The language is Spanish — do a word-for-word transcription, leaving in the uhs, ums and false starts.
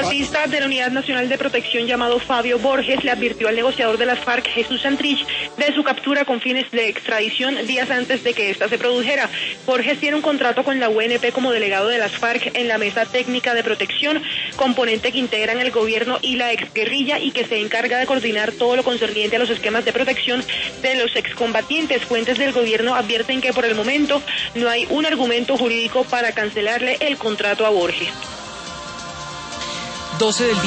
artista de la Unidad Nacional de Protección llamado Fabio Borges le advirtió al negociador de las FARC, Jesús Santrich, de su captura con fines de extradición días antes de que ésta se produjera. Borges tiene un contrato con la U N P como delegado de las FARC en la Mesa Técnica de Protección, componente que integran el gobierno y la exguerrilla y que se encarga de coordinar todo lo concerniente a los esquemas de protección de los excombatientes. Fuentes del gobierno advierten que por el momento no hay un argumento jurídico para cancelarle el contrato a Borges. doce del